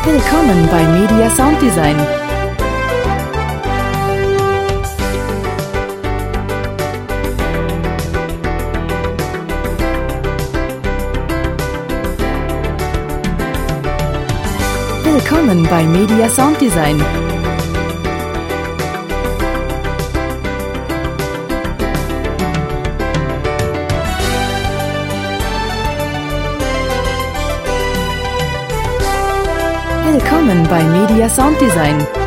Willkommen bei Media Sound Design. Willkommen bei Media Sound Design. Willkommen bei Media Sound Design.